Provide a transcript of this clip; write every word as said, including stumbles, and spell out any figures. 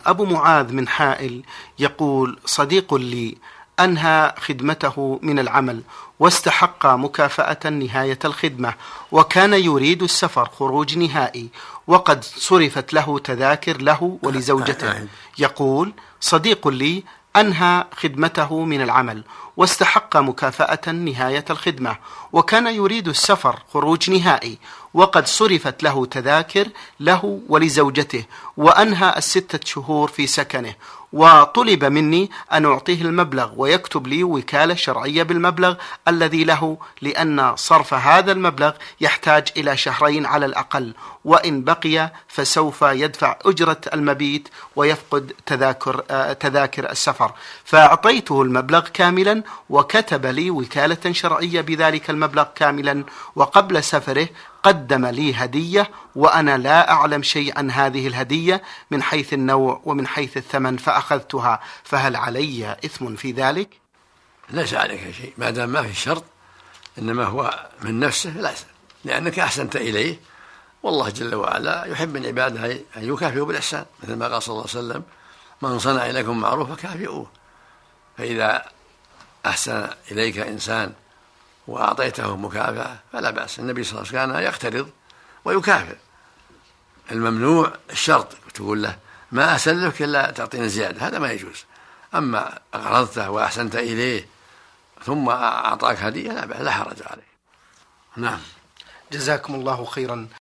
أبو معاذ من حائل يقول: صديق لي أنهى خدمته من العمل واستحق مكافأة نهاية الخدمة، وكان يريد السفر خروج نهائي، وقد صرفت له تذاكر له ولزوجته. يقول: صديق لي أنهى خدمته من العمل واستحق مكافأة نهاية الخدمة، وكان يريد السفر خروج نهائي، وقد صرفت له تذاكر له ولزوجته، وأنهى الستة شهور في سكنه، وطلب مني أن أعطيه المبلغ ويكتب لي وكالة شرعية بالمبلغ الذي له، لأن صرف هذا المبلغ يحتاج إلى شهرين على الأقل، وإن بقي فسوف يدفع أجرة المبيت ويفقد تذاكر, تذاكر السفر. فأعطيته المبلغ كاملا وكتب لي وكالة شرعية بذلك المبلغ كاملا، وقبل سفره قدم لي هدية، وأنا لا أعلم شيء عن هذه الهدية من حيث النوع ومن حيث الثمن فأخذتها، فهل علي إثم في ذلك؟ ليس عليك شيء ما دام ما في شرط، إنما هو من نفسه لا، لأنك أحسنت إليه، والله جل وعلا يحب من عباده أن يكافئوا بالإحسان، مثل ما قال صلى الله عليه وسلم: من صنع إليكم معروفا فكافئوه. فإذا أحسن إليك إنسان وأعطيته مكافأة فلا بأس. النبي صلى الله عليه وسلم كان يقترض ويكافئ. الممنوع الشرط، تقول له ما أسلفك إلا تعطينا زيادة، هذا ما يجوز. أما أقرضته وأحسنت إليه ثم أعطاك هدية لا حرج عليه. نعم. جزاكم الله خيرا.